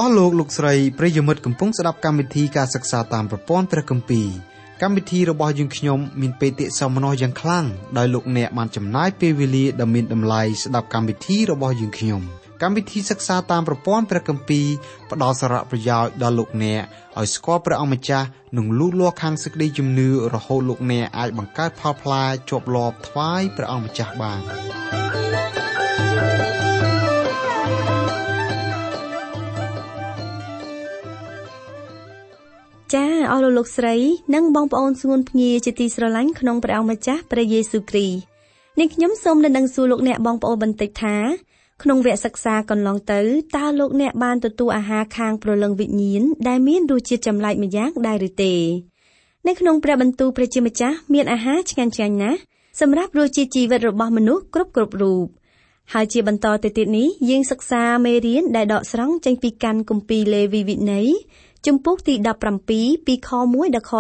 លោកស្រីប្រិយមិត្តកំពុងស្ដាប់កម្មវិធីការសិក្សាតាមប្រព័ន្ធព្រះគម្ពីរកម្មវិធីរបស់យើងខ្ញុំមានបេតិសោមនស្សយ៉ាងខ្លាំងដោយលោកអ្នកបានចំណាយពេលវេលាដ៏មានតម្លៃស្ដាប់កម្មវិធីរបស់យើងខ្ញុំកម្មវិធីសិក្សាតាមប្រព័ន្ធព្រះគម្ពីរផ្ដល់សារៈប្រយោជន៍ដល់លោកអ្នកឲ្យស្គាល់ព្រះអង្គម្ចាស់និងលូតលាស់ខាងសេចក្តីជំនឿរហូតលោកអ្នកអាចបង្កើតផលផ្លែជាប់លាប់ថ្វាយព្រះអង្គម្ចាស់បានចា៎អស់លោកស្រីនិងបងប្អូនស្ងួនភ្ងាជាទីស្រឡាញ់ក្នុងព្រះអង្គម្ចាស់ព្រះយេស៊ូវគ្រីស្ទនេះខ្ញុំសូមដណ្ដឹងសួរលោកអ្នកបងប្អូនបន្តិចថាក្នុងវគ្គសិក្សាកន្លងទៅតើលោកអ្នកបានទទួលអាហារខាងព្រលឹងវិញ្ញាណដែលមានរសជាតិចម្លែកម្យ៉ាងដែរឬទេនៅក្នុងព្រះបន្ទូលព្រះជាម្ចាស់មានអាហារឆ្ងាញ់ណាស់សម្រាប់រសជាតិជីវិតរបស់មនុស្សគ្រប់រូបហើយជាបន្តទៅទៀតនេះយើងសិក្សាមេរៀនដែលដកស្រង់ចេញពីកាន់គម្ពីរលេវីវិន័យជំពូកទី17ពីខ1ដល់ខ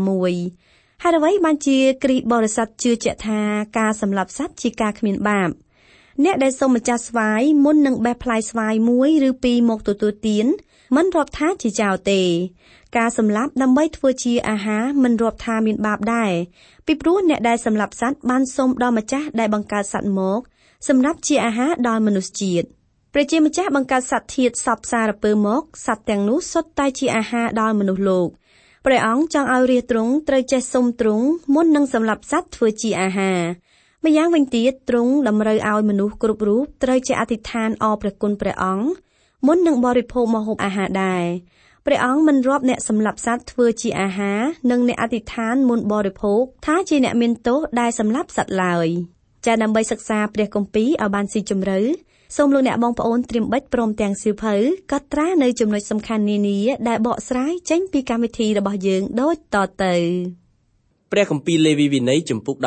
16ហើយអ្វីបានជាគ្រីស្ទបរិស័ទជឿជាក់ថាការសម្លាប់សត្វជាការគ្មានបាបអ្នកដែលសូមម្ចាស់ស្វាយមុននឹងបេះផ្លែស្វាយ1ឬ2មកទទួលទានមិនរាប់ថាជាចោលទេការសម្លាប់ដើម្បីធ្វើជាអាហារមិនរាប់ថាមានបាបដែរពីព្រោះអ្នកដែលសម្លាប់សត្វបានសូមដល់ម្ចាស់ដែលបង្កើតសត្វមកសម្រាប់ជាអាហារដល់មនុស្សជាតិព្រះជាម្ចាស់បង្កើតសត្វធាតុសពសារពើមកសត្វទាំងនោះសុទ្ធតែជាអាហារដល់មនុស្សលោកព្រះអង្គចង់ឲ្យរាជទ្រង់ត្រូវចេះសុំទ្រង់មុននឹងសម្លាប់សត្វធ្វើជាអាហារម្យ៉ាងវិញទៀតទ្រង់តម្រូវឲ្យមនុស្សគ្រប់រូបត្រូវចេះអធិដ្ឋានអរព្រះគុណព្រះអង្គមុននឹងបរិភោគម្ហូបអាហារដែរព្រះអង្គមិនរាប់អ្នកសម្លាប់សត្វធ្វើជាអាហារនិងអ្នកអធិដ្ឋានមុនបរិភោគថាជាអ្នកមានទោសដែលសម្លាប់សត្វឡើយចា៎ដើម្បីសិក្សាព្រះគម្ពីរឲ្យបានស៊ីជម្រៅសូមលោកអ្នកបងប្អូនត្រៀមបិចព្រមទាំងសៀវភៅកត់ត្រានៅចំណុចសំខាន់នានាដែលបកស្រាយចេញពីកម្មវិធីរបស់យើងដូចតទៅព្រះគម្ពីរលេវីវិន័យជំពូក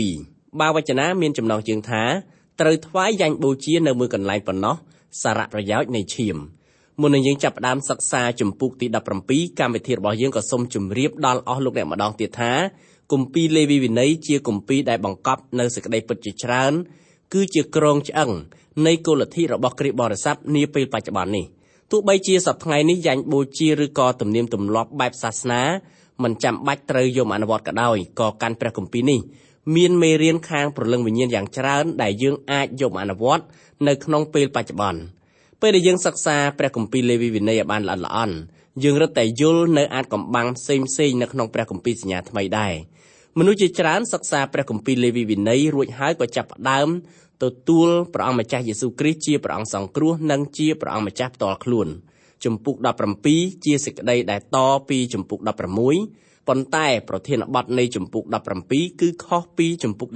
17បាវចនាមានចំណងជើងថាត្រូវថ្វាយយ៉ាញ់បូជានៅមួយកន្លែងប៉ុណ្ណោះសារៈប្រយោជន៍នៃឈាមមុននឹងយើងចាប់ផ្ដើមសិក្សាជំពូកទី17កម្មវិធីរបស់យើងក៏សូមជម្រាបដល់អស់លោកអ្នកម្ដងទៀតថាគម្ពីរលេវីវិន័យជាគម្ពីរដែលបង្កប់នៅសេចក្តីពិតជាច្រើនគឺជាក្រងឆ្អឹងនៃគោលលទ្ធិរបស់គ្រិស្តបរិស័ទនាពេលបច្ចុប្បន្ននេះទោះបីជាសប្តាហ៍ថ្ងៃនេះយ៉ាញ់បូជាឬក៏ទំនៀមទម្លាប់បែបសាសនាមិនចាំបាច់ត្រូវយកអនុវត្តក៏ដោយក៏កាន់ព្រះគម្ពីរនេះមានមេរៀនខាងព្រលឹងវិញ្ញាណយ៉ាងច្រើនដែលយើងអាចយកអនុវត្តនៅក្នុងពេលបច្ចុប្បន្នពេលដែលយើងសិក្សាព្រះគម្ពីរលេវីវិន័យឲ្យបានល្អិតល្អន់យើងរឹតតែយល់នៅអាចកំបាំងផ្សេងៗនៅក្នុងព្រះគម្ពីរសញ្ញាថ្មីដែរមនុស្សជាច្រើនសិក្សាព្រះគម្ពីរលេវីវិន័យរួចហើយក៏ចាប់ផ្ដើមទទួលព្រះអង្គម្ចាស់យេស៊ូវគ្រីស្ទជាព្រះអង្គសង្គ្រោះនិងជាព្រះអង្គម្ចាស់ផ្ទាល់ខ្លួនជំពូក17ជាសេចក្តីដែលតពីជំពូក16ប៉ុន្តែប្រធានបទនៃជំពូក17គឺខុសពីជំពូក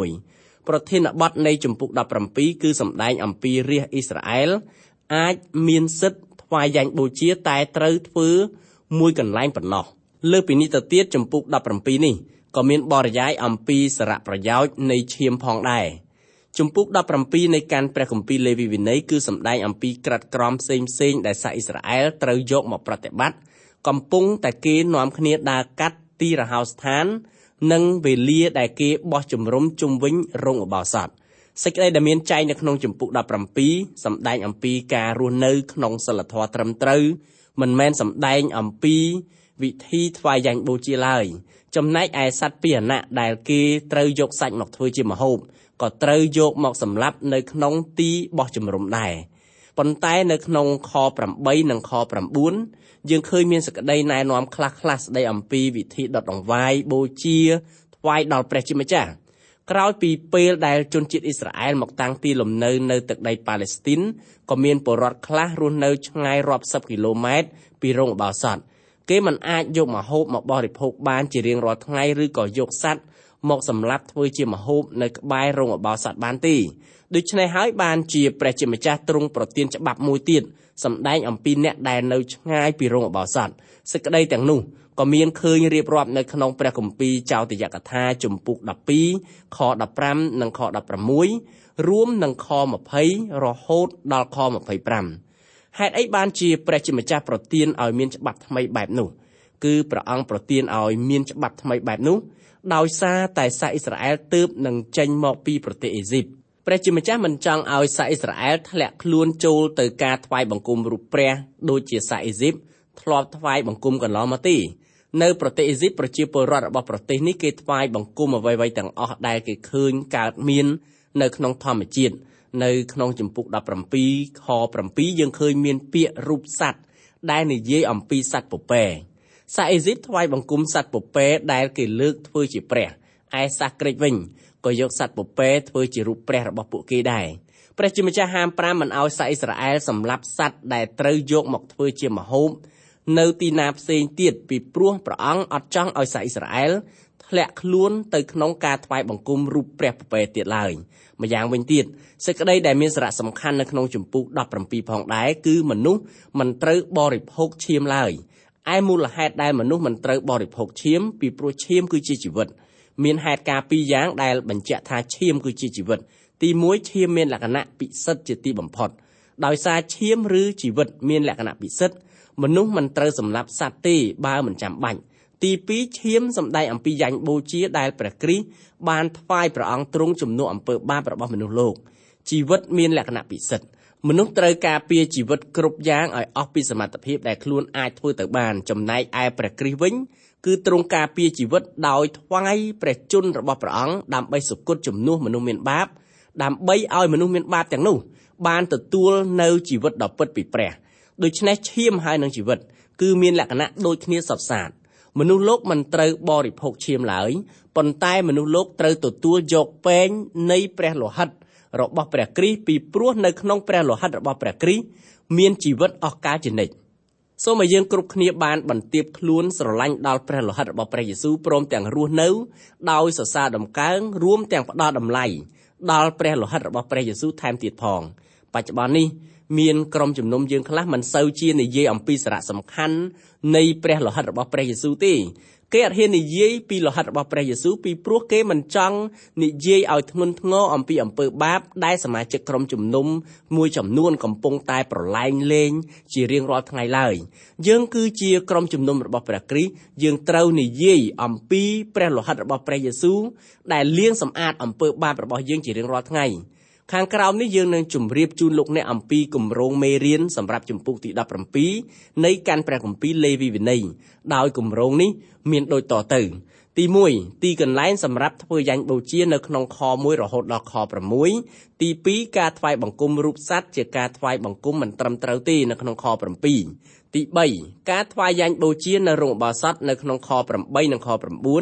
16ប្រធានបទនៃជំពូក17គឺសម្ដែងអំពីរាជអ៊ីស្រាអែលអាចមានសិទ្ធិថ្វាយយ៉ាញ់បូជាតែត្រូវធ្វើមួយកន្លែងប៉ុណ្ណោះលើពីនេះទៅទៀតជំពូក17នេះក៏មានបរិយាយអំពីសារៈប្រយោជន៍នៃឈាមផងដែរជំពូក17នៃកាន់ព្រះគម្ពីរលេវីវិន័យគឺសម្ដែងអំពីក្រិតក្រមផ្សេងៗដែលសាសអ៊ីស្រាអែលត្រូវយកមកប្រតិបត្តិកំពុងតែគេនាំគ្នាដើរកាត់ទីរហោស្ថាននិងវេលាដែលគេបោះជំរុំជុំវិញរោងឧបោសថសេចក្តីដែលមានចែងនៅក្នុងជំពូក17សម្ដែងអំពីការរស់នៅក្នុងសីលធម៌ត្រឹមត្រូវមិនមែនសម្ដែងអំពីវិធីថ្វាយយ៉ាញ់បូជាឡើយចំណែកឯសត្វពាហនៈដែលគេត្រូវយកសាច់មកធ្វើជាម្ហូបក៏ត្រូវយកមកសម្លាប់នៅក្នុងទីបោះជំរុំដែរប៉ុន្តែនៅក្នុងខ8និងខ9យើងឃើញមានសេចក្តីណែនាំខ្លះៗស្តីអំពីវិធីដុតដង្វាយបូជាថ្វាយដល់ព្រះជាម្ចាស់ក្រោយពីពេលដែលជនជាតិអ៊ីស្រាអែលមកតាំងទីលំនៅនៅទឹកដីប៉ាឡេស្ទីនក៏មានពលរដ្ឋខ្លះរស់នៅឆ្ងាយរាប់សិបគីឡូម៉ែត្រពីរោងឧបោសថគេមិនអាចយកម្ហូបមកបរិភោគបានជារៀងរាល់ថ្ងៃឬក៏យកសត្វមកសម្លាប់ធ្វើជាម្ហូបនៅក្បែររោងឧបោសថបានទេដូច្នេះហើយបានជាព្រះជាម្ចាស់ទ្រង់ប្រទានច្បាប់មួយទៀតសម្ដែងអំពីអ្នកដែលនៅឆ្ងាយពីរោងឧបោសថសេចក្តីទាំងនោះក៏មានឃើញរៀបរាប់នៅក្នុងព្រះគម្ពីរចោទយកថាជំពូក12ខ15និងខ16រួមនឹងខ20រហូតដល់ខ25ហេតុអីបានជាព្រះជាម្ចាស់ប្រទានឲ្យមានច្បាប់ថ្មីបែបនោះគឺព្រះអង្គប្រទានឲ្យមានច្បាប់ថ្មីបែបនោះដោយសារតែសាសអ៊ីស្រាអែលទើបនឹងចេញមកពីប្រទេសអេស៊ីបព្រះជាម្ចាស់មិនចង់ឲ្យសាសអ៊ីស្រាអែលធ្លាក់ខ្លួនចូលទៅការថ្វាយបង្គំរូបព្រះដូចជាសាសអេស៊ីបធ្លាប់ថ្វាយបង្គំកន្លងមកទេនៅប្រទេសអេស៊ីបប្រជាពលរដ្ឋរបស់ប្រទេសនេះគេថ្វាយបង្គំអ្វីៗទាំងអស់ដែលគេឃើញកើតមាននៅក្នុងធម្មជាតិនៅក្នុងជំពូក17ខ7យើងឃើញមានពាក្យរូបសត្វដែលនិយាយអំពីសត្វពពែសាសអេស៊ីបថ្វាយបង្គំសត្វពពែដែលគេលើកធ្វើជាព្រះឯសាសក្រិចវិញក៏យកសត្វពពែធ្វើជារូបព្រះរបស់ពួកគេដែរព្រះជាម្ចាស់ហាម5មិនឲ្យសាសអ៊ីស្រាអែលសម្លាប់សត្វដែលត្រូវយកមកធ្វើជាម្ហូបនៅទីណាផ្សេងទៀតពីព្រោះព្រះអង្គអត់ចង់ឲ្យសាសអ៊ីស្រាអែលធ្លាក់ខ្លួនទៅក្នុងការថ្វាយបង្គំរូបព្រះពពែទៀតឡើយម្យ៉ាងវិញទៀតសេចក្តីដែលមានសារៈសំខាន់នៅក្នុងជំពូក17ផងដែរគឺមនុស្សមិនត្រូវបរិភោគឈាមឡើយឯមូលហេតុដែលមនុស្សមិនត្រូវបរិភោគឈាមពីព្រោះឈាមគឺជាជីវិតមានហេតុការណ៍ពីរយ៉ាងដែលបញ្ជាក់ថាឈាមគឺជាជីវិតទី1ឈាមមានលក្ខណៈពិសិដ្ឋជាទីបំផុតដោយសារឈាមឬជីវិតមានលក្ខណៈពិសិដ្ឋមនុស្សមិនត្រូវសម្លាប់សត្វទេបើមិនចាំបាច់ទី2ឈាមសម្ដែងអំពីយ៉ាញ់បូជាដែលព្រះគ្រីស្ទបានថ្វាយព្រះអង្គទ្រង់ជំនួសអំពើបាបរបស់មនុស្សលោកជីវិតមានលក្ខណៈពិសិដ្ឋមនុស្សត្រូវការពារជីវិតគ្រប់យ៉ាងឲ្យអស់ពីសមត្ថភាពដែលខ្លួនអាចធ្វើទៅបានចំណែកឯព្រះគ្រីស្ទវិញគឺទ្រង់ការពារជីវិតដោយថ្វាយព្រះជន្មរបស់ព្រះអង្គដើម្បីសុគតជំនួសមនុស្សមានបាបដើម្បីឲ្យមនុស្សមានបាបទាំងនោះបានទទួលនៅជីវិតដ៏ពិតពីព្រះដូច្នេះឈាមហើយនឹងជីវិតគឺមានលក្ខណៈដូចគ្នាសុទ្ធសាធមនុស្សលោកមិនត្រូវបរិភោគឈាមឡើយប៉ុន្តែមនុស្សលោកត្រូវទទួលយកពែងនៃព្រះលោហិតរបស់ព្រះគ្រីស្ទពីព្រោះនៅក្នុងព្រះលោហិតរបស់ព្រះគ្រីស្ទមានជីវិតអស់កលជានិច្ចសូមឲ្យយើងគ្រប់គ្នាបានបន្ទាបខ្លួនស្រឡាញ់ដល់ព្រះលោហិតរបស់ព្រះយេស៊ូវព្រមទាំងរស់នៅដោយសរសើរដំកើងរួមទាំងផ្ដល់តម្លៃដល់ព្រះលោហិតរបស់ព្រះយេស៊ូវថែមទៀតផងបច្ចុប្បន្ននេះមានក្រុមជំនុំយើងខ្លះមិនសូវជានិយាយអំពីសារៈសំខាន់នៃព្រះលោហិតរបស់ព្រះយេស៊ូវទេគេអត់ហ៊ាននិយាយពីលោហិតរបស់ព្រះយេស៊ូវពីព្រោះគេមិនចង់និយាយឲ្យធ្ងន់ធ្ងរអំពីអំពើបាបដែលសមាជិកក្រុមជំនុំមួយចំនួនកំពុងតែប្រឡែងលេងជារៀងរាល់ថ្ងៃឡើយយើងគឺជាក្រុមជំនុំរបស់ព្រះគ្រីស្ទយើងត្រូវនិយាយអំពីព្រះលោហិតរបស់ព្រះយេស៊ូវដែលលាងសម្អាតអំពើបាបរបស់យើងជារៀងរាល់ថ្ងៃខាងក្រោមនេះយើងនឹងជម្រាបជូនលោកអ្នកអំពីគម្រោងមេរៀនសម្រាប់ជំពូកទី17នៃកាន់ព្រះគម្ពីរលេវីវិន័យដោយគម្រោងនេះមានដូចតទៅទី1ទីកន្លែងសម្រាប់ធ្វើយ៉ាញ់បូជានៅក្នុងខ1រហូតដល់ខ6ទី2ការថ្វាយបង្គំរូបសត្វជាការថ្វាយបង្គំមិនត្រឹមត្រូវទេនៅក្នុងខ7ទី3ការថ្វាយយ៉ាញ់បូជានៅរោងឧបោសថនៅក្នុងខ8និងខ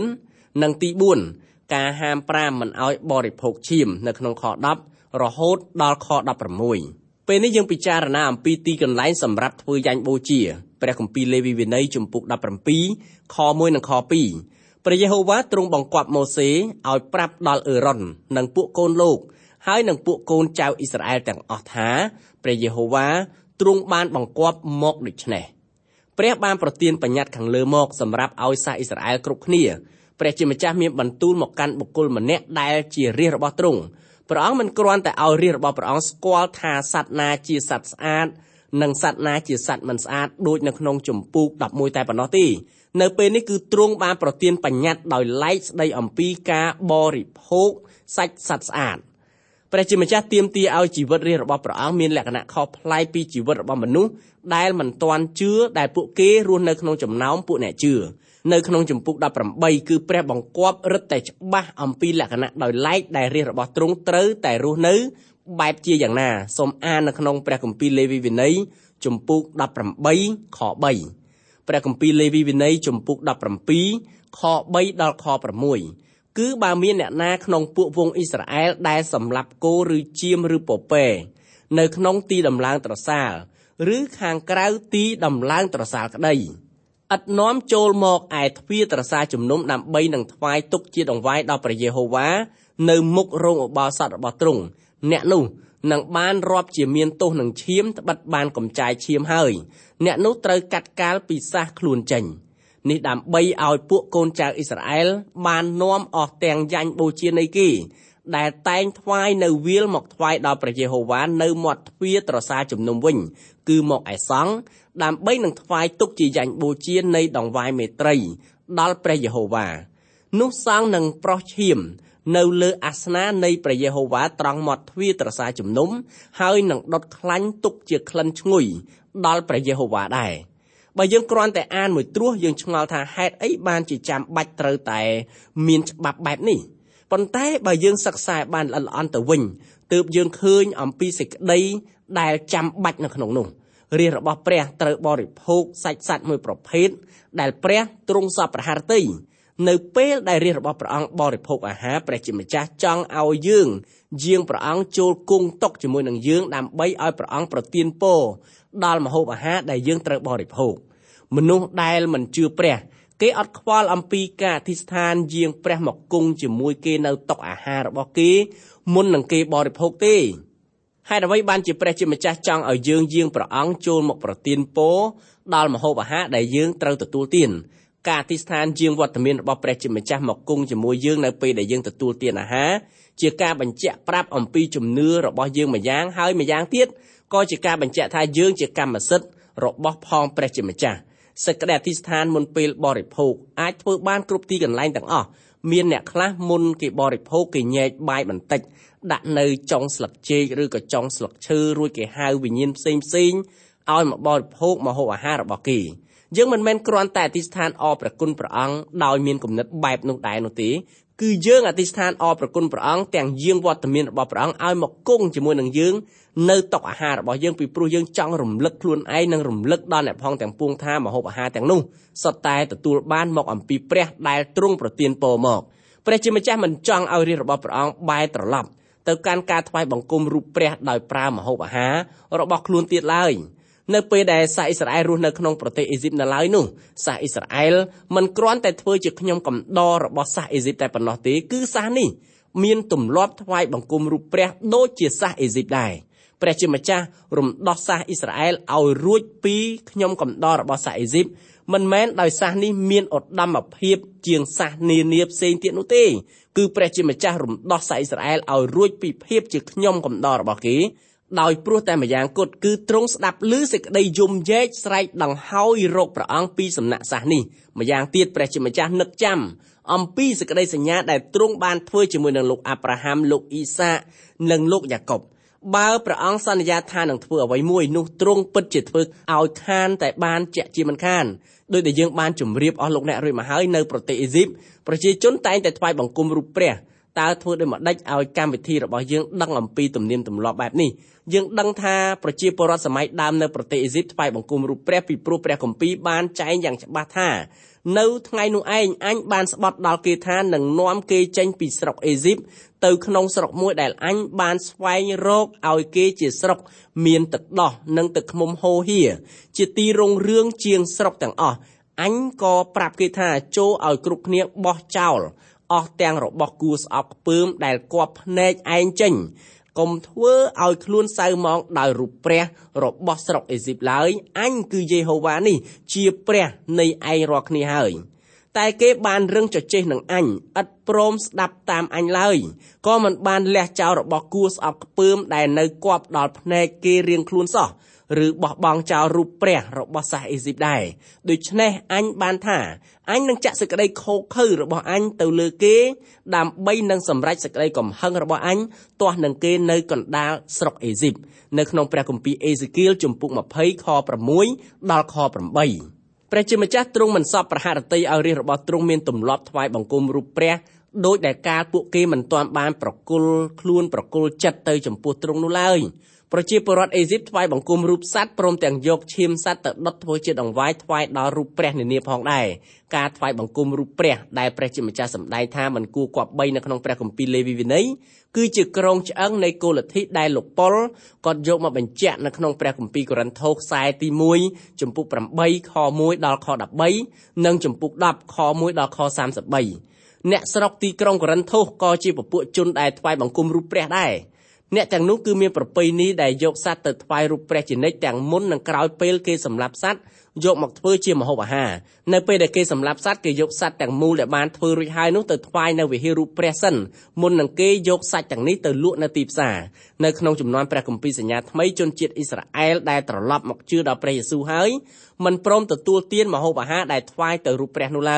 9និងទី4ការហាម5មិនឲ្យបរិភោគឈាមនៅក្នុងខ10រហូតដល់ខ16ពេលនេះយើងពិចារណាអំពីទីកន្លែងសម្រាប់ធ្វើយ៉ាញ់បូជាព្រះគម្ពីរលេវីវិន័យជំពូក17ខ1និងខ2ព្រះយេហូវ៉ាទ្រង់បង្គាប់ម៉ូសេឲ្យប្រាប់ដល់អេរ៉ុននិងពួកកូនលោកហើយនិងពួកកូនចៅអ៊ីស្រាអែលទាំងអស់ថាព្រះយេហូវ៉ាទ្រង់បានបង្គាប់មកដូច្នេះព្រះបានប្រទានបញ្ញត្តិខាងលើមកសម្រាប់ឲ្យសាសអ៊ីស្រាអែលគ្រប់គ្នាព្រះជាម្ចាស់មានបន្ទូលមកកាន់បុគ្គលម្នាក់ដែលជារាជរបស់ទ្រង់ព្រះអង្គមិនគ្រាន់តែឲ្យរាជរបស់ព្រះអង្គស្គាល់ថាសត្វណាជាសត្វស្អាតនិងសត្វណាជាសត្វមិនស្អាតដូចនៅក្នុងជំពូក11តែប៉ុណ្ណោះទេនៅពេលនេះគឺទ្រង់បានប្រទានបញ្ញត្តិដោយឡែកស្ដីអំពីការបរិភោគសាច់សត្វស្អាតព្រះជាម្ចាស់ទាមទារឲ្យជីវិតរាជរបស់ព្រះអង្គមានលក្ខណៈខុសប្លែកពីជីវិតរបស់មនុស្សដែលមិនទាន់ជឿដែលពួកគេរស់នៅក្នុងចំណោមពួកអ្នកជឿនៅក្នុងជំពូក18គឺព្រះបង្គាប់រឹតតែច្បាស់អំពីលក្ខណៈដោយឡែកដែលរាជរបស់ទ្រង់ត្រូវតែរស់នៅបែបជាយ៉ាងណាសូមអាននៅក្នុងព្រះគម្ពីរលេវីវិន័យជំពូក18ខ3ព្រះគម្ពីរលេវីវិន័យជំពូក17ខ3ដល់ខ6គឺបើមានអ្នកណាក្នុងពួកវង្សអ៊ីស្រាអែលដែលសម្លាប់គោឬជៀមឬពពែនៅក្នុងទីដំឡើងត្រសាលឬខាងក្រៅទីដំឡើងត្រសាលក្តីឥតនាំចូលមកឯទ្វារត្រសាលជំនុំដើម្បីនឹងថ្វាយទុកជាដង្វាយដល់ព្រះយេហូវ៉ានៅមុខរោងឧបោសថរបស់ទ្រង់អ្នកនោះនឹងបានរាប់ជាមានទោសនឹងឈាមត្បិតបានកំចាយឈាមហើយអ្នកនោះត្រូវកាត់កាល់ពីសះខ្លួនចេញនេះដើម្បីឲ្យពួកកូនចៅអ៊ីស្រាអែលបាននាំអស់ទាំងយ៉ាញ់បូជានៃគេដែលតែងថ្វាយនៅវាលមកថ្វាយដល់ព្រះយេហូវ៉ានៅមាត់ទ្វារត្រសាលជំនុំវិញគឺមកឯសង្ឃដើម្បីនឹងថ្វាយទុកជាយ៉ាញ់បូជានៃដង្វាយមេត្រីដល់ព្រះយេហូវ៉ានោះសង្ឃនឹងប្រោះឈាមនៅលើអាសនៈនៃព្រះយេហូវ៉ាត្រង់មាត់ទ្វារទ្រាសាជំនុំហើយនឹងដុតខ្លាញ់ទុកជាក្លិនឈ្ងុយដល់ព្រះយេហូវ៉ាដែរបើយើងគ្រាន់តែអានមួយត្រួសយើងឆ្ងល់ថាហេតុអីបានជាចាំបាច់ត្រូវតែមានច្បាប់បែបនេះប៉ុន្តែបើយើងសិក្សាបានល្អិតល្អន់ទៅវិញទើបយើងឃើញអំពីសេចក្តីដែលចាំបាច់នៅក្នុងនោះរាជរបស់ព្រះត្រូវបរិភោគសាច់សត្វមួយប្រភេទដែលព្រះទ្រង់សពប្រហារតីនៅពេលដែលរាជរបស់ព្រះអង្គបរិភោគអាហារព្រះជាម្ចាស់ចង់ឲ្យយើងយាងព្រះអង្គចូលគង់តុជាមួយនឹងយើងដើម្បីឲ្យព្រះអង្គប្រទានពរដល់ម្ហូបអាហារដែលយើងត្រូវបរិភោគមនុស្សដែលមិនជឿព្រះគេអត់ខ្វល់អំពីការអធិស្ឋានយាងព្រះមកគង់ជាមួយគេនៅតុអាហាររបស់គេមុននឹងគេបរិភោគទេហេតុអ្វីបានជាព្រះជាម្ចាស់ចង់ឲ្យយើងយាងព្រះអង្គចូលមកប្រទានពរដល់ម្ហូបអាហារដែលយើងត្រូវទទួលទានការអធិស្ឋានយាងវត្តមានរបស់ព្រះជាម្ចាស់មកគង់ជាមួយយើងនៅពេលដែលយើងទទួលទានអាហារជាការបញ្ជាក់ប្រាប់អំពីជំនឿរបស់យើងម្យ៉ាងហើយម្យ៉ាងទៀតក៏ជាការបញ្ជាក់ថាយើងជាកម្មសិទ្ធិរបស់ផងព្រះជាម្ចាស់សេចក្តីអធិស្ឋានមុនពេលបរិភោគអាចធ្វើបានគ្រប់ទីកន្លែងទាំងអស់មានអ្នកខ្លះមុនគេបរិភោគគេញែកបាយបន្តិចដាក់នៅចុងស្លឹកចេកឬក៏ចុងស្លឹកឈើរួចគេហៅវិញ្ញាណផ្សេងឲ្យមកបរិភោគម្ហូបអាហាររបស់គេយើងមិនមែនគ្រាន់តែអធិស្ឋានអរព្រះគុណព្រះអង្គដោយមានគំនិតបែបនោះដែរនោះទេគឺយើងអធិស្ឋានអរព្រះគុណព្រះអង្គទាំងយាងវត្តមានរបស់ព្រះអង្គឲ្យមកគង់ជាមួយនឹងយើងនៅតុអាហាររបស់យើងពីព្រោះយើងចង់រំលឹកខ្លួនឯងនិងរំលឹកដល់អ្នកផងទាំងពួងថាម្ហូបអាហារទាំងនោះសុទ្ធតែទទួលបានមកអំពីព្រះដែលទ្រង់ប្រទានពរមកព្រះជាម្ចាស់មិនចង់ឲ្យរាជរបស់ព្រះអង្គបែរត្រឡប់ទៅកាន់ការថ្វាយបង្គំរូបព្រះដោយប្រើម្ហូបអាហាររបស់ខ្លួនទៀតឡើយនៅពេលដែលសាសអ៊ីស្រាអែលរស់នៅក្នុងប្រទេសអេស៊ីបនៅឡើយនោះសាសអ៊ីស្រាអែលមិនគ្រាន់តែធ្វើជាខ្ញុំកំដររបស់សាសអេស៊ីបតែប៉ុណ្ណោះទេគឺសាសនេះមានទម្លាប់ថ្វាយបង្គំរូបព្រះដូចជាសាសអេស៊ីបដែរព្រះជាម្ចាស់រំដោះសាសអ៊ីស្រាអែលឲ្យរួចពីខ្ញុំកំដររបស់សាសអេស៊ីបមិនមែនដោយសាសនេះមានឧត្តមភាពជាងសាសនានាផ្សេងទៀតនោះទេគឺព្រះជាម្ចាស់រំដោះសាសអ៊ីស្រាអែលឲ្យរួចពីភាពជាខ្ញុំកំដររបស់គេដោយព្រោះតែម្យ៉ាងគត់គឺទ្រង់ស្ដាប់ឮសេចក្តីយំយែកស្រែកដង្ហោយរកព្រះអង្គពីសំណាក់សាសនេះម្យ៉ាងទៀតព្រះជាម្ចាស់នឹកចាំអំពីសេចក្តីសញ្ញាដែលទ្រង់បានធ្វើជាមួយនឹងលោកអាប់រ៉ាហាំលោកអ៊ីសាកនិងលោកយ៉ាកុបបើព្រះអង្គសន្យាថានឹងធ្វើអ្វីមួយនោះទ្រង់ពិតជាធ្វើឲ្យខានតែបានជាក់ជាមិនខានដោយដែលយើងបានជម្រាបអស់លោកអ្នករួចមកហើយនៅប្រទេសអេស៊ីបប្រជាជនតែងតែថ្វាយបង្គំរូបព្រះតើធ្វើដូចម្ដេចឲ្យកម្មវិធីរបស់យើងដឹងអំពីទំនៀមទម្លាប់បែបនេះយើងដឹងថាប្រជាពលរដ្ឋសម័យដើមនៅប្រទេសអេស៊ីបថ្វាយបង្គំរូបព្រះពីព្រោះព្រះគម្ពីរបានចែងយ៉ាងច្បាស់ថានៅថ្ងៃនោះឯងអញបានស្បត់ដល់គេថានឹងនាំគេចេញពីស្រុកអេស៊ីបទៅក្នុងស្រុកមួយដែលអញបានស្វែងរកឲ្យគេជាស្រុកមានទឹកដោះនិងទឹកឃ្មុំហូរហៀជាទីរុងរឿងជាងស្រុកទាំងអស់អញក៏ប្រាប់គេថាចូលឲ្យគ្រប់គ្នាបោះចោលអស់ទាំងរបស់គួរស្អប់ខ្ពើមដែលគប់ភ្នែកឯងចេញកុំធ្វើឲ្យខ្លួនសៅម៉ងដោយរូបព្រះរបស់ស្រុកអេស៊ីបឡើយអញគឺយេហូវ៉ានេះជាព្រះនៃឯងរាល់គ្នាហើយតែគេបានរឹងជជែកនឹងអញឥតព្រមស្ដាប់តាមអញឡើយក៏មិនបានលះចោលរបស់គួរស្អប់ខ្ពើមដែលនៅគប់ដល់ភ្នែកគេរៀងខ្លួនសោះឬបោះបង់ចោលរូបព្រះរបស់សាសអេស៊ីបដែរដូច្នេះអញបានថាអញនឹងចាក់សេចក្តីខូខើរបស់អញទៅលើគេដើម្បីនឹងសម្រេចសេចក្តីកំហឹងរបស់អញទាស់នឹងគេនៅកណ្ដាលស្រុកអេស៊ីបនៅក្នុងព្រះគម្ពីរអេសេគៀលជំពូក20ខ6ដល់ខ8ព្រះជាម្ចាស់ទ្រង់មិនសពប្រហារតីឲ្យរាជរបស់ទ្រង់មានទម្លាប់ថ្វាយបង្គំរូបព្រះដោយដែលកាលពួកគេមិនទាន់បានប្រគល់ខ្លួនប្រគល់ចិត្តទៅចំពោះទ្រង់នោះឡើយប្រជាពលរដ្ឋអេស៊ីបថ្វាយបង្គំរូបសត្វព្រមទាំងយកឈាមសត្វទៅដុតធ្វើជាដង្វាយថ្វាយដល់រូបព្រះនានាផងដែរការថ្វាយបង្គំរូបព្រះដែលព្រះជាម្ចាស់សម្ដែងថាមិនគួរគប្បីនៅក្នុងព្រះគម្ពីរលេវីវិន័យគឺជាក្រងឆ្អឹងនៃគោលលទ្ធិដែលលោកប៉ុលគាត់យកមកបញ្ជាក់នៅក្នុងព្រះគម្ពីរកូរិនថូសខ្សែទី1ជំពូក8ខ1ដល់ខ13និងជំពូក10ខ1ដល់ខ33អ្នកស្រុកទីក្រុងកូរិនថូសក៏ជាពពួកជនដែលថ្វាយបង្គំរូបព្រះដែរអ្នកទាំងនោះគឺមានប្រពៃណីដែលយកសត្វទៅថ្វាយរូបព្រះជានិច្ចទាំងមុននិងក្រោយពេលគេសម្លាប់សត្វយកមកធ្វើជាម្ហូបអាហារនៅពេលដែលគេសម្លាប់សត្វគេយកសត្វទាំងមូលដែលបានធ្វើរួចហើយនោះទៅថ្វាយនៅវិហាររូបព្រះសិនមុននឹងគេយកសាច់ទាំងនេះទៅលក់នៅទីផ្សារនៅក្នុងចំនួនព្រះគម្ពីរសញ្ញាថ្មីជនជាតិអ៊ីស្រាអែលដែលត្រឡប់មកជឿដល់ព្រះយេស៊ូវហើយមិនព្រមទទួលទានម្ហូបអាហារដែលថ្វាយទៅរូបព្រះនោះឡើយ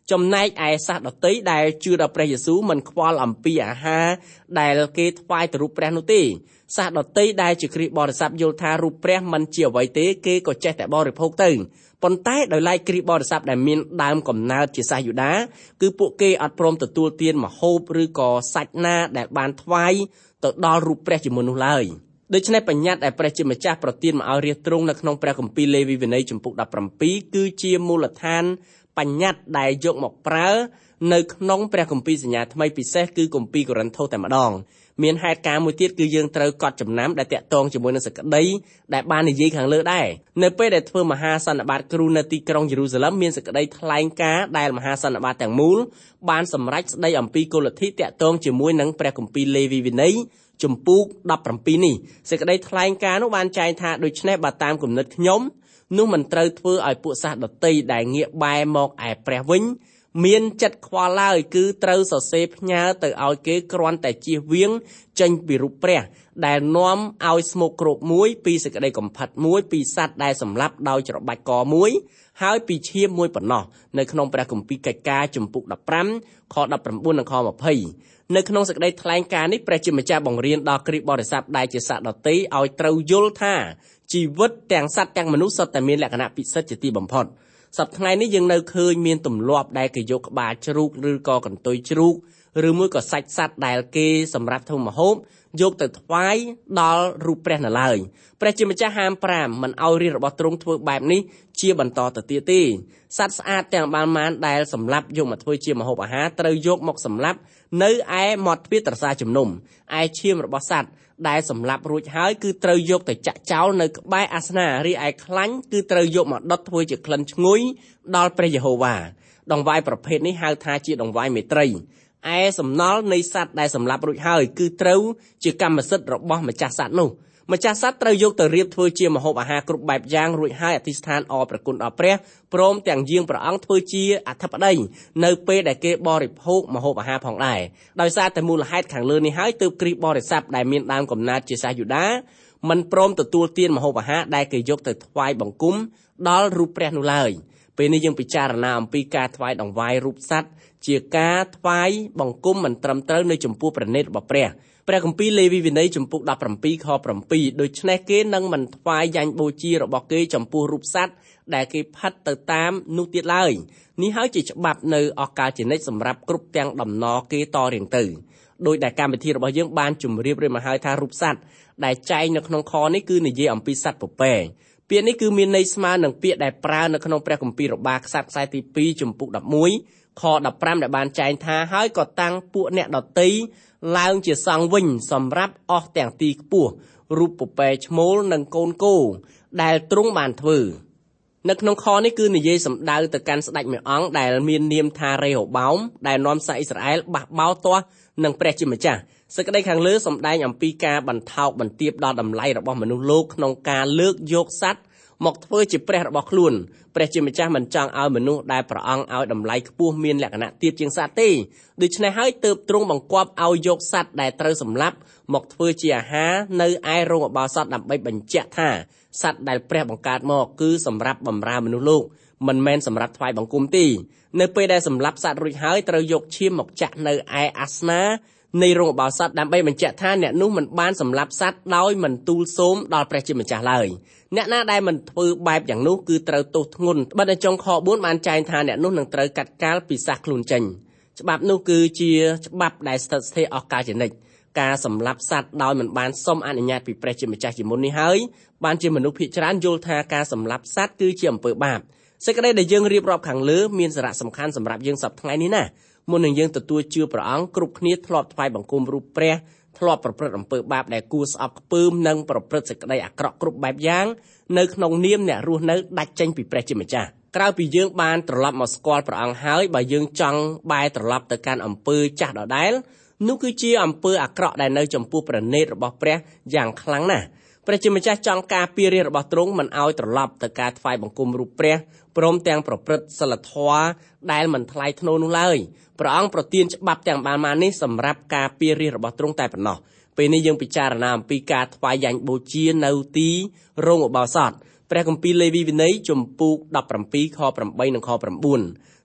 ចំណែកឯសាសដតីដែលជឿដល់ព្រះយេស៊ូវមិនខ្វល់អំពីអាហារដែលគេថ្វាយទៅរូបព្រះនោះទេសាសដតីដែលជាគ្រីស្ទបរិស័ទយល់ថារូបព្រះមិនជាអ្វីទេគេក៏ចេះតែបរិភោគទៅប៉ុន្តែដោយឡែកគ្រីស្ទបរិស័ទដែលមានដើមកំណើតជាសាសយូដាគឺពួកគេអត់ព្រមទទួលទានម្ហូបឬក៏សាច់ណាដែលបានថ្វាយទៅដល់រូបព្រះជាមុននោះឡើយដូច្នេះបញ្ញត្តិដែលព្រះជាម្ចាស់ប្រទានមកឲ្យរាជទ្រង់នៅក្នុងព្រះគម្ពីរលេវីវិន័យជំពូក17គឺជាមូលដ្ឋានបញ្ញត្តិដែលយកមកប្រើនៅក្នុងព្រះគម្ពីរសញ្ញាថ្មីពិសេសគឺគម្ពីរកូរិនថូសតែម្ដងមានហេតុការណ៍មួយទៀតគឺយើងត្រូវកត់ចំណាំដែលតាក់ទងជាមួយនឹងសេចក្តីដែលបាននិយាយខាងលើដែរនៅពេលដែលធ្វើមហាសន្និបាតគ្រូនៅទីក្រុងយេរូសាឡឹមមានសេចក្តីថ្លែងការណ៍ដែលមហាសន្និបាតទាំងមូលបានសម្រេចស្តីអំពីគោលលទ្ធិតាក់ទងជាមួយនឹងព្រះគម្ពីរលេវីវិន័យជំពូក17នេះសេចក្តីថ្លែងការណ៍នោះបានចែងថាដូច្នេះបើតាមគំនិតខ្ញុំនោះមិនត្រូវធ្វើឲ្យពួកសាសដតីដែលងាកបែរមកឯព្រះវិញមានចិត្តខ្វល់ឡើយគឺត្រូវសរសេរផ្ញើទៅឲ្យគេគ្រាន់តែជៀសវាងចេញពីរូបព្រះដែលនាំឲ្យស្មោកគ្រោកមួយពីសេចក្តីកំផិតមួយពីសត្វដែលសម្លាប់ដោយច្របាច់កមួយហើយពីឈាមមួយប៉ុណ្ណោះនៅក្នុងព្រះគម្ពីរកិច្ចការជំពូក15ខ19និងខ20នៅក្នុងសេចក្តីថ្លែងការណ៍នេះព្រះជាម្ចាស់បង្រៀនដល់គ្រីស្ទបរិស័ទដែលជាសាសដតីឲ្យត្រូវយល់ថាជីវិតទាំងសត្វទាំងមនុស្សសុទ្ធតែមានលក្ខណៈពិសិដ្ឋជាទីបំផុតសប្តាហ៍ថ្ងៃនេះយើងនៅឃើញមានទម្លាប់ដែលគេយកក្បាលជ្រូកឬក៏កន្ទុយជ្រូកឬមួយក៏សាច់សត្វដែលគេសម្រាប់ធ្វើម្ហូបយកទៅថ្វាយដល់រូបព្រះនៅឡើយព្រះជាម្ចាស់ហាម5មិនឲ្យរាជរបស់ទ្រង់ធ្វើបែបនេះជាបន្តទៅទៀតទេសត្វស្អាតទាំងបានដែលសម្លាប់យកមកធ្វើជាម្ហូបអាហារត្រូវយកមកសម្លាប់នៅឯមាត់ទ្វារត្រសាជំនុំឯឈាមរបស់សត្វដែលសម្លាប់រួចហើយគឺត្រូវយកទៅចាក់ចោលនៅក្បែរអាសនៈរីឯខ្លាញ់គឺត្រូវយកមកដុតធ្វើជាក្លិនឈ្ងុយដល់ព្រះយេហូវ៉ាដង្វាយប្រភេទនេះហៅថាជាដង្វាយមេត្រីឯសំណល់នៃសត្វដែលសម្លាប់រួចហើយគឺត្រូវជាកម្មសិទ្ធិរបស់ម្ចាស់សត្វនោះម្ចាស់សត្វត្រូវយកទៅរៀបធ្វើជាម្ហូបអាហារគ្រប់បែបយ៉ាងរួចហើយអធិស្ឋានអរព្រះគុណដល់ព្រះព្រមទាំងយាងព្រះអង្គធ្វើជាអធិបតីនៅពេលដែលគេបរិភោគម្ហូបអាហារផងដែរដោយសារតែមូលហេតុខាងលើនេះហើយទើបគ្រីស្ទបរិស័ទដែលមានដើមកំណើតជាសាសយូដាមិនព្រមទទួលទានម្ហូបអាហារដែលគេយកទៅថ្វាយបង្គំដល់រូបព្រះនោះឡើយពេលនេះយើងពិចារណាអំពីការថ្វាយដង្វាយរូបសត្វជាការថ្វាយបង្គំមិនត្រឹមត្រូវនៅចំពោះព្រះនេតរបស់ព្រះគម្ពីរលេវីវិន័យជំពូក17ខ7ដូច្នេះគេនឹងមិនថ្វាយយ៉ាញ់បូជារបស់គេចំពោះរូបសត្វដែលគេផិតទៅតាមនោះទៀតឡើយនេះហើយជាច្បាប់នៅអកាលជានិច្ចសម្រាប់គ្រប់ទាំងដំណរគេតរៀងទៅដោយដែលកម្មវិធីរបស់យើងបានជម្រាបរៀបមកហើយថារូបសត្វដែលចែងនៅក្នុងខនេះគឺនិយាយអំពីសត្វពពែពាក្យនេះគឺមានន័យស្មើនឹងពាក្យដែលប្រើនៅក្នុងព្រះគម្ពីររបាខ្សត្រខ្សែទី2ជំពូក11ខ15ដែលបានចែងថាហើយក៏តាំងពួកអ្នកដតីឡើងជាសង្ឃវិញសម្រាប់អស់ទាំងទីខ្ពស់រូបពពែឈ្មោលនិងកូនគោដែលទ្រង់បានធ្វើនៅក្នុងខនេះគឺនិយាយសម្ដៅទៅកាន់ស្ដេចមួយអង្គដែលមាននាមថារេហូបោមដែលនាំសាសអ៊ីស្រាអែលបះបោរទាស់នឹងព្រះជាម្ចាស់សេចក្តីខាងលើសម្ដែងអំពីការបន្ថោកបន្ទាបដល់តម្លៃរបស់មនុស្សលោកក្នុងការលើកយកសត្វមកធ្វើជាព្រះរបស់ខ្លួនព្រះជាម្ចាស់មិនចង់ឲ្យមនុស្សដែលព្រះអង្គឲ្យតម្លៃខ្ពស់មានលក្ខណៈទាបជាងសត្វទេដូច្នេះហើយទើបទ្រង់បង្គាប់ឲ្យយកសត្វដែលត្រូវសម្លាប់មកធ្វើជាអាហារនៅឯរោងឧបោសថដើម្បីបញ្ជាក់ថាសត្វដែលព្រះបង្កើតមកគឺសម្រាប់បម្រើមនុស្សលោកមិនមែនសម្រាប់ថ្វាយបង្គំទេនៅពេលដែលសម្លាប់សត្វរួចហើយត្រូវយកឈាមមកចាក់នៅឯអាសនៈនៃរោងឧបោសថដើម្បីបញ្ជាក់ថាអ្នកនោះមិនបានសម្លាប់សត្វដោយមិនទូលសូមដល់ព្រះជាម្ចាស់ឡើយអ្នកណាដែលមិនធ្វើបែបយ៉ាងនោះគឺត្រូវទោសធ្ងន់បិទនៅចុងខ4បានចែងថាអ្នកនោះនឹងត្រូវកាត់កាល់ពីសាសខ្លួនចេញច្បាប់នោះគឺជាច្បាប់ដែលស្ថិតស្ថេរអស់កលជានិច្ចការសម្លាប់សត្វដោយមិនបានសុំអនុញ្ញាតពីព្រះជាម្ចាស់ជាមុននេះហើយបានជាមនុស្សភាគច្រើនយល់ថាការសម្លាប់សត្វគឺជាអំពើបាបសេចក្តីដែលយើងរៀបរាប់ខាងលើមានសារៈសំខាន់សម្រាប់យើងសប្តាហ៍ថ្ងៃនេះណាមុននឹងយើងទទួលជឿព្រះអង្គគ្រប់គ្នាធ្លាប់ថ្វាយបង្គំរូបព្រះធ្លាប់ប្រព្រឹត្តអំពើបាបដែលគួរស្អប់ខ្ពើមនិងប្រព្រឹត្តសេចក្តីអាក្រក់គ្រប់បែបយ៉ាងនៅក្នុងនាមអ្នករស់នៅដាច់ចេញពីព្រះជាម្ចាស់ក្រៅពីយើងបានត្រឡប់មកស្គាល់ព្រះអង្គហើយបើយើងចង់បែរត្រឡប់ទៅកាន់អំពើចាស់ដដែលនោះគឺជាអំពើអាក្រក់ដែលនៅចំពោះព្រះនេតរបស់ព្រះយ៉ាងខ្លាំងណាស់ព្រះជាម្ចាស់ចង់ការពាររាជរបស់ទ្រង់មិនឲ្យត្រឡប់ទៅការថ្វាយបង្គំរូបព្រះព្រមទាំងប្រព្រឹត្តសិលធម៌ដែលមិនថ្លៃថ្នូរនោះឡើយព្រះអង្គប្រទានច្បាប់ទាំងបាននេះសម្រាប់ការពាររាជរបស់ទ្រង់តែប៉ុណ្ណោះពេលនេះយើងពិចារណាអំពីការថ្វាយយ៉ាញ់បូជានៅទីរោងឧបោសថព្រះគម្ពីរលេវីវិន័យជំពូក17ខ8និងខ9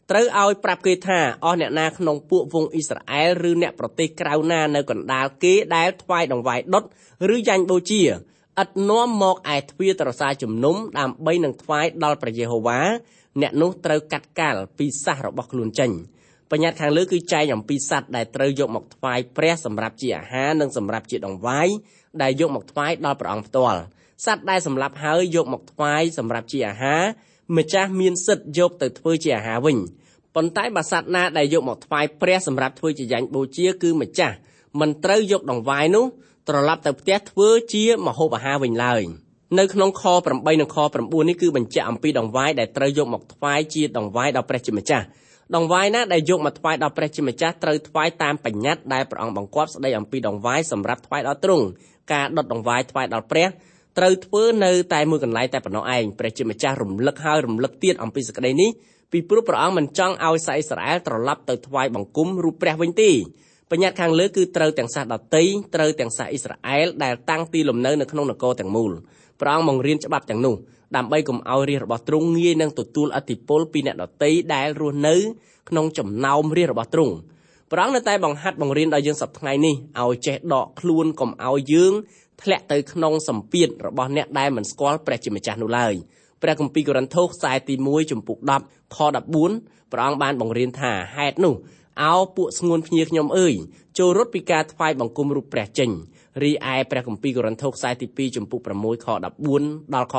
ត្រូវឲ្យប្រាប់គេថាអស់អ្នកណាក្នុងពួកវងអ៊ីស្រាអែលឬអ្នកប្រទេសក្រៅណានៅកណ្ដាលគេដែលថ្វាយដង្វាយដុតឬយ៉ាញ់បូជាឥតនាំមកឯទ្វារត្រសាជំនុំដើម្បីនឹងថ្វាយដល់ព្រះយេហូវ៉ាអ្នកនោះត្រូវកាត់កាល់ពីសះរបស់ខ្លួនចេញបញ្ញត្តិខាងលើគឺចែងអំពីសត្វដែលត្រូវយកមកថ្វាយព្រះសម្រាប់ជាអាហារនិងសម្រាប់ជាដង្វាយដែលយកមកថ្វាយដល់ព្រះអង្គផ្ទាល់សត្វដែលសម្លាប់ហើយយកមកថ្វាយសម្រាប់ជាអាហារម្ចាស់មានសិទ្ធិយកទៅធ្វើជាអាហារវិញប៉ុន្តែបើសត្វណាដែលយកមកថ្វាយព្រះសម្រាប់ធ្វើជាយ៉ាញ់បូជាគឺម្ចាស់មិនត្រូវយកដង្វាយនោះត្រឡប់ទៅផ្ទះធ្វើជាម្ហូបអាហារវិញឡើយនៅក្នុងខ8និងខ9នេះគឺបញ្ជាក់អំពីដង្វាយដែលត្រូវយកមកថ្វាយជាដង្វាយដល់ព្រះជាម្ចាស់ដង្វាយណាដែលយកមកថ្វាយដល់ព្រះជាម្ចាស់ត្រូវថ្វាយតាមបញ្ញត្តិដែលព្រះអង្គបង្គាប់ស្ដីអំពីដង្វាយសម្រាប់ថ្វាយដល់ទ្រង់ការដុតដង្វាយថ្វាយដល់ព្រះត្រូវធ្វើនៅតែមួយកន្លែងតែប៉ុណ្ណោះឯងព្រះជាម្ចាស់រំលឹកហើយរំលឹកទៀតអំពីសេចក្តីនេះពីព្រោះព្រះអង្គមិនចង់ឲ្យសាសអ៊ីស្រាអែលត្រឡប់ទៅថ្វាយបង្គំរូបព្រះវិញទេបញ្ញត្តិខាងលើគឺត្រូវទាំងសាសដតីត្រូវទាំងសាសអ៊ីស្រាអែលដែលតាំងទីលំនៅនៅក្នុងនគរទាំងមូលព្រះអង្គបង្រៀនច្បាប់ទាំងនោះដើម្បីកុំឲ្យរាជរបស់ទ្រង់ងាយនឹងទទួលឥទ្ធិពលពីអ្នកដតីដែលរស់នៅក្នុងចំណោមរាជរបស់ទ្រង់ព្រះអង្គនៅតែបង្ហាត់បង្រៀនដល់យើងសប្តាហ៍ថ្ងៃនេះឲ្យចេះដកខ្លួនកុំឲ្យយើងធ្លាក់ទៅក្នុងសម្ពាធរបស់អ្នកដែលមិនស្គាល់ព្រះជាម្ចាស់នោះឡើយព្រះគម្ពីរកូរិនថូសខ្សែទី1ចំពុក10ខ14ព្រះអង្គបានបង្រៀនថាហេតុនោះអោពួកស្ងួនភ្ញៀខ្ញុំអើយចូលរត់ពីការថ្វាយបង្គំរូបព្រះចេញរីឯព្រះគម្ពីរកូរិនថូសខ្សែទី2ចំពុក6ខ14ដល់ខ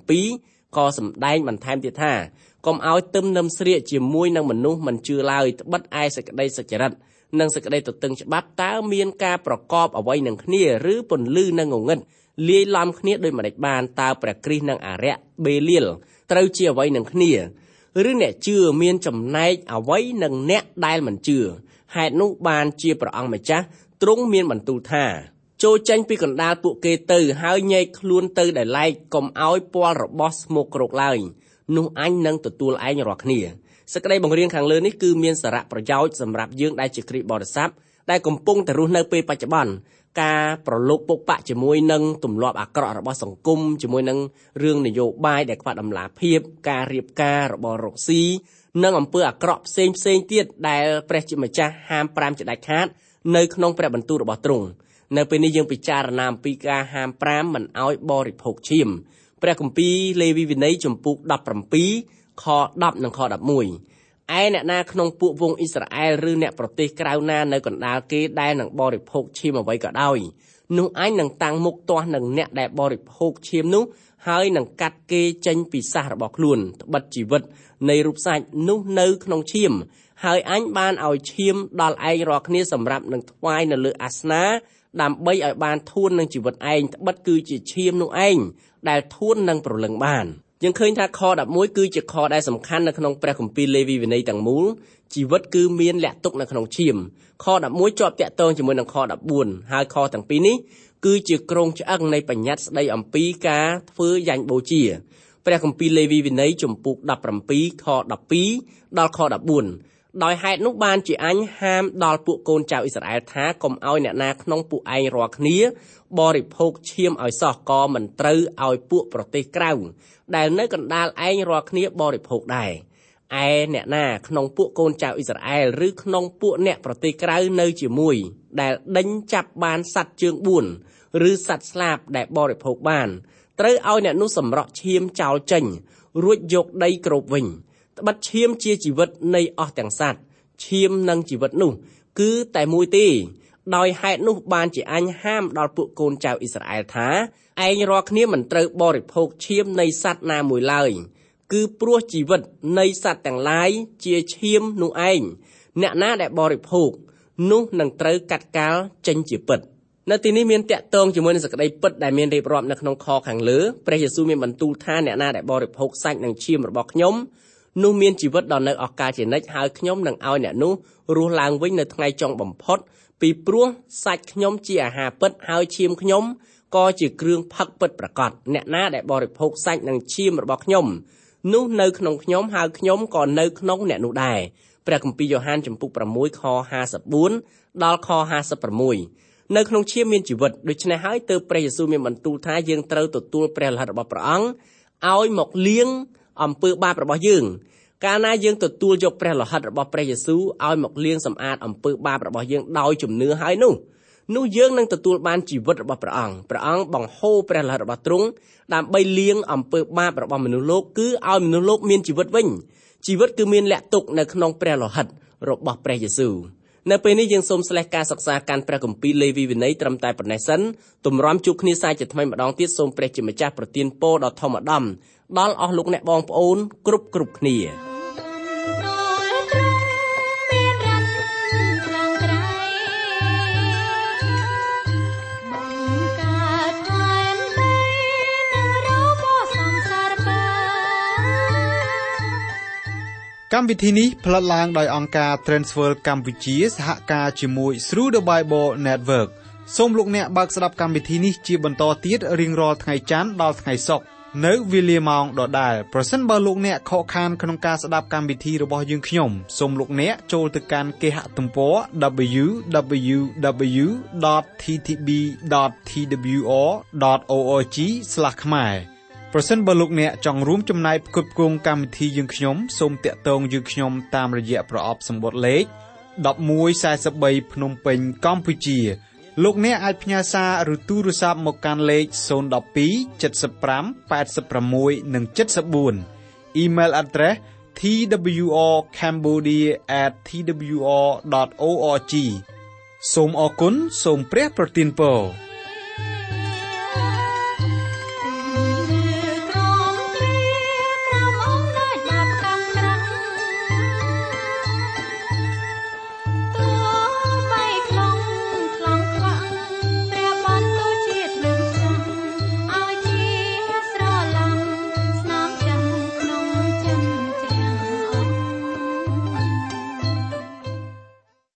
17ក៏សម្ដែងបន្ថែមទៀតថាកុំឲ្យទឹមនឹមស្រៀកជាមួយនឹងមនុស្សមិនជឿឡើយត្បិតឯសេចក្តីសុចរិតនិងសេចក្តីទទឹងច្បាប់តើមានការប្រកបអ្វីនឹងគ្នាឬពន្លឺនឹងងងឹតលាយឡំគ្នាដោយម្ដេចបានតើព្រះគ្រីស្ទនិងអារក្សបេលៀលត្រូវជាអ្វីនឹងគ្នាឬអ្នកជឿមានចំណែកអ្វីនឹងអ្នកដែលមិនជឿហេតុនោះបានជាព្រះអង្គម្ចាស់ទ្រង់មានបន្ទូលថាចូលចេញពីកណ្ដាលពួកគេទៅហើយញែកខ្លួនទៅដែលឡែកកុំឲ្យពាល់របស់ស្មោកគ្រោកឡើយនោះអញនឹងទទួលឯងរាល់គ្នាសេចក្តីបង្រៀនខាងលើនេះគឺមានសារៈប្រយោជន៍សម្រាប់យើងដែលជាគ្រីស្ទបរិស័ទដែលកំពុងតែរស់នៅពេលបច្ចុប្បន្នការប្រឡូកពុកបាក់ជាមួយនឹងទម្លាប់អាក្រក់របស់សង្គមជាមួយនឹងរឿងនយោបាយដែលខ្វះតម្លាភាពការរៀបការរបស់រកស៊ីនិងអំពើអាក្រក់ផ្សេងទៀតដែលព្រះជាម្ចាស់ហាម5ជាដាច់ខាតនៅក្នុងព្រះបន្ទូលរបស់ទ្រង់នៅពេលនេះយើងពិចារណាអំពីការហាម5មិនឲ្យបរិភោគឈាមព្រះគម្ពីរលេវីវិន័យចំពុក17ខ10និងខ11ឯអ្នកណាក្នុងពួកវងអ៊ីស្រាអែលឬអ្នកប្រទេសក្រៅណានៅកណ្ដាលគេដែលនឹងបរិភោគឈាមអ្វីក៏ដោយនោះអញនឹងតាំងមុខទាស់នឹងអ្នកដែលបរិភោគឈាមនោះហើយនឹងកាត់គេចេញពីសះរបស់ខ្លួនត្បិតជីវិតនៃរូបសាច់នោះនៅក្នុងឈាមហើយអញបានឲ្យឈាមដល់ឯងរាល់គ្នាសម្រាប់នឹងថ្វាយនៅលើអាសនាដើម្បីឲ្យបានធួននឹងជីវិតឯងត្បិតគឺជាឈាមនោះឯងដែលធួននឹងប្រលឹងបានយើងឃើញថាខ11គឺជាខដែលសំខាន់នៅក្នុងព្រះគម្ពីរលេវីវិន័យទាំងមូលជីវិតគឺមានលាក់ទុកនៅក្នុងឈាមខ11ជាប់តាក់ទងជាមួយនឹងខ14ហើយខទាំងពីរនេះគឺជាគ្រោងឆ្អឹងនៃបញ្ញត្តិស្ដីអំពីការធ្វើយ៉ាញ់បូជាព្រះគម្ពីរលេវីវិន័យចំពុក17ខ12ដល់ខ14ដោយហេតុនោះបានជាអញហាមដល់ពួកកូនចៅអ៊ីស្រាអែលថាកុំឲ្យអ្នកណាក្នុងពួកឯងរាល់គ្នាបរិភោគឈាមឲ្យសោះក៏មិនត្រូវឲ្យពួកប្រទេសក្រៅដែលនៅកណ្ដាលឯងរាល់គ្នាបរិភោគដែរឯអ្នកណាក្នុងពួកកូនចៅអ៊ីស្រាអែលឬក្នុងពួកអ្នកប្រទេសក្រៅនៅជាមួយដែលដេញចាប់បានសត្វជើង4ឬសត្វស្លាបដែលបរិភោគបានត្រូវឲ្យអ្នកនោះសម្រក់ឈាមចោលចេញរួចយកដីគ្របវិញត្បិតឈាមជាជីវិតនៃអស់ទាំងសត្វឈាមនិងជីវិតនោះគឺតែមួយទេដោយហេតុនោះបានជាអញហាមដល់ពួកកូនចៅអ៊ីស្រាអែលថាឯងរាល់គ្នាមិនត្រូវបរិភោគឈាមនៃសត្វណាមួយឡើយគឺព្រោះជីវិតនៃសត្វទាំងឡាយជាឈាមនោះឯងអ្នកណាដែលបរិភោគនោះនឹងត្រូវកាត់កាល់ចេញជាពិតនៅទីនេះមានតាក់ទងជាមួយនឹងសេចក្តីពិតដែលមានរៀបរាប់នៅក្នុងខខាងលើព្រះយេស៊ូវមានបន្ទូលថាអ្នកណាដែលបរិភោគសាច់និងឈាមរបស់ខ្ញុំនោះមានជីវិតដល់នៅអស់កលជានិច្ចហើយខ្ញុំនឹងឲ្យអ្នកនោះរស់ឡើងវិញនៅថ្ងៃចុងបំផុតពីព្រោះសាច់ខ្ញុំជាអាហារពិតហើយឈាមខ្ញុំក៏ជាគ្រឿងផឹកពិតប្រាកដអ្នកណាដែលបរិភោគសាច់និងឈាមរបស់ខ្ញុំនោះនៅក្នុងខ្ញុំហើយខ្ញុំក៏នៅក្នុងអ្នកនោះដែរព្រះគម្ពីរយ៉ូហានចំពុក6ខ54ដល់ខ56នៅក្នុងឈាមមានជីវិតដូច្នេះហើយទើបព្រះយេស៊ូវមានបន្ទូលថាយើងត្រូវទទួលព្រះលិខិតរបស់ព្រះអង្គឲ្យមកលាងអំពើបាបរបស់យើងកាលណាយើងទទួលយកព្រះលោហិតរបស់ព្រះយេស៊ូវឲ្យមកលាងសម្អាតអំពើបាបរបស់យើងដោយជំនឿហើយនោះយើងនឹងទទួលបានជីវិតរបស់ព្រះអង្គបង្ហូរព្រះលោហិតរបស់ទ្រង់ដើម្បីលាងអំពើបាបរបស់មនុស្សលោកគឺឲ្យមនុស្សលោកមានជីវិតវិញជីវិតគឺមានលក្ខទុកនៅក្នុងព្រះលោហិតរបស់ព្រះយេស៊ូវនៅពេលនេះយើងសូមស្លេះការសិក្សាកាន់ព្រះគម្ពីរលេវីវិន័យត្រឹមតែប៉ុណ្ណេះសិនទម្រាំជួបគ្នាសាជាថ្មីម្ដងទៀតសូមព្រះជាម្ចាស់ប្រទានពរដ៏ធម្មដំដល់អស់លោកអ្នកបងប្អូនគ្រប់គ្នាកម្មវិធីនេះផ្លាត់ឡើងដោយអង្គការ Transworld កម្ពុជាសហការជាមួយ Through the Bible Network សូមលោកអ្នកបើកស្ដាប់កម្មវិធីនេះជាបន្តទៀតរៀងរាល់ថ្ងៃច័ន្ទដល់ថ្ងៃសុក្រនៅវេលាម៉ោងដដែលប្រសិនបើលោកអ្នកខកខានក្នុងការស្ដាប់កម្មវិធីរបស់យើងខ្ញុំសូមលោកអ្នកចូលទៅកាន់គេហទំព័រ www.ttb.twr.org/ ខ្មែរប្រសិនបើលោកអ្នកចង់រួមចំណែកផ្គត់ផ្គង់កម្មវិធីយើងខ្ញុំសូមតាក់ទងយើងខ្ញុំតាមរយៈប្រអប់សម្បត្តិលេខ1143ភ្នំពេញកម្ពុជាលោកអ្នកអាចផ្ញើសារឬទូរស័ព្ទមកកាន់លេខ012 75 86 និង 74 Email address twrcambodia@twr.org សូមអរគុណសូមព្រះប្រទានពរ